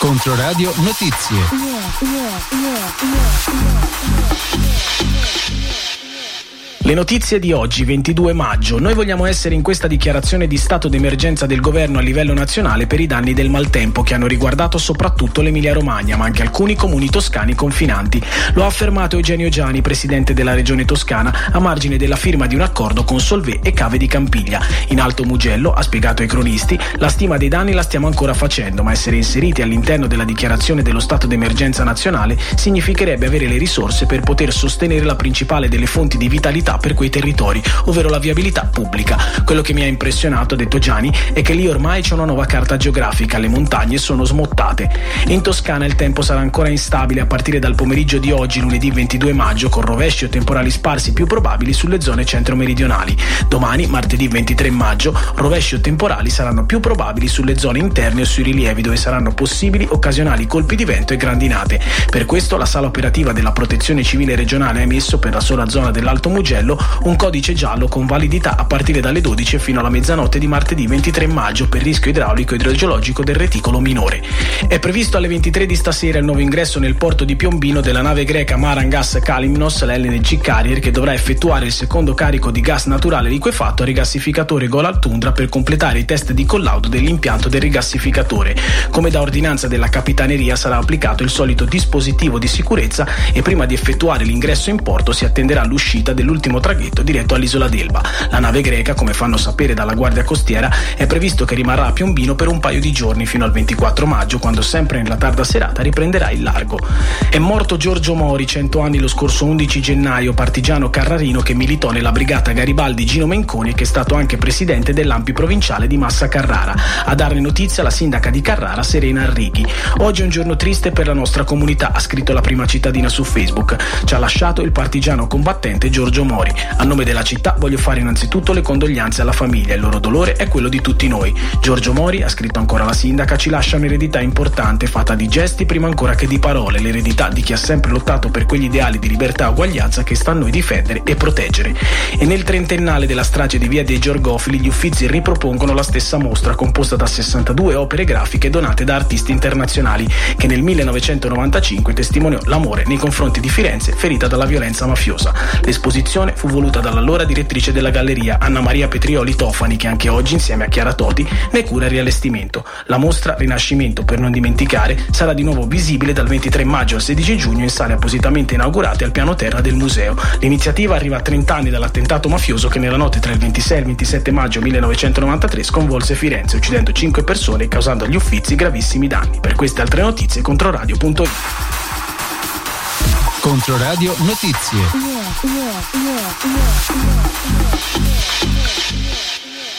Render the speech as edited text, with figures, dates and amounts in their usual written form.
Controradio Notizie. Le notizie di oggi, 22 maggio. Noi vogliamo essere in questa dichiarazione di stato d'emergenza del governo a livello nazionale per i danni del maltempo che hanno riguardato soprattutto l'Emilia-Romagna, ma anche alcuni comuni toscani confinanti. Lo ha affermato Eugenio Giani, presidente della regione toscana, a margine della firma di un accordo con Solvay e Cave di Campiglia. In Alto Mugello, ha spiegato ai cronisti, la stima dei danni la stiamo ancora facendo, ma essere inseriti all'interno della dichiarazione dello stato d'emergenza nazionale significherebbe avere le risorse per poter sostenere la principale delle fonti di vitalità per quei territori, ovvero la viabilità pubblica. Quello che mi ha impressionato, ha detto Giani, è che lì ormai c'è una nuova carta geografica, le montagne sono smottate. In Toscana il tempo sarà ancora instabile a partire dal pomeriggio di oggi, lunedì 22 maggio, con rovesci o temporali sparsi più probabili sulle zone centro-meridionali. Domani, martedì 23 maggio, rovesci o temporali saranno più probabili sulle zone interne o sui rilievi, dove saranno possibili occasionali colpi di vento e grandinate. Per questo la sala operativa della Protezione Civile regionale ha emesso per la sola zona dell'Alto Mugello un codice giallo con validità a partire dalle 12 fino alla mezzanotte di martedì 23 maggio per rischio idraulico e idrogeologico del reticolo minore. È previsto alle 23 di stasera il nuovo ingresso nel porto di Piombino della nave greca Maran Gas Kalymnos, la LNG Carrier, che dovrà effettuare il secondo carico di gas naturale liquefatto al rigassificatore Golar Tundra per completare i test di collaudo dell'impianto del rigassificatore. Come da ordinanza della Capitaneria sarà applicato il solito dispositivo di sicurezza e prima di effettuare l'ingresso in porto si attenderà l'uscita dell'ultimo traghetto diretto all'isola d'Elba. La nave greca, come fanno sapere dalla Guardia Costiera, è previsto che rimarrà a Piombino per un paio di giorni fino al 24 maggio, quando sempre nella tarda serata riprenderà il largo. È morto Giorgio Mori, 100 anni lo scorso 11 gennaio, partigiano carrarino che militò nella brigata Garibaldi Gino Menconi e che è stato anche presidente dell'ANPI provinciale di Massa Carrara. A darne notizia la sindaca di Carrara, Serena Arrighi. Oggi è un giorno triste per la nostra comunità, ha scritto la prima cittadina su Facebook. Ci ha lasciato il partigiano combattente Giorgio Mori. A nome della città voglio fare innanzitutto le condoglianze alla famiglia, il loro dolore è quello di tutti noi. Giorgio Mori, ha scritto ancora la sindaca, ci lascia un'eredità importante fatta di gesti prima ancora che di parole, l'eredità di chi ha sempre lottato per quegli ideali di libertà e uguaglianza che sta a noi difendere e proteggere. E nel trentennale della strage di Via dei Giorgofili gli Uffizi ripropongono la stessa mostra composta da 62 opere grafiche donate da artisti internazionali che nel 1995 testimoniò l'amore nei confronti di Firenze ferita dalla violenza mafiosa. L'esposizione fu voluta dall'allora direttrice della galleria Anna Maria Petrioli Tofani, che anche oggi insieme a Chiara Toti ne cura il riallestimento. La mostra Rinascimento per non dimenticare sarà di nuovo visibile dal 23 maggio al 16 giugno in sale appositamente inaugurate al piano terra del museo. L'iniziativa arriva a 30 anni dall'attentato mafioso che nella notte tra il 26 e il 27 maggio 1993 sconvolse Firenze uccidendo 5 persone e causando agli Uffizi gravissimi danni. Per queste altre notizie controradio.it. Controradio Notizie.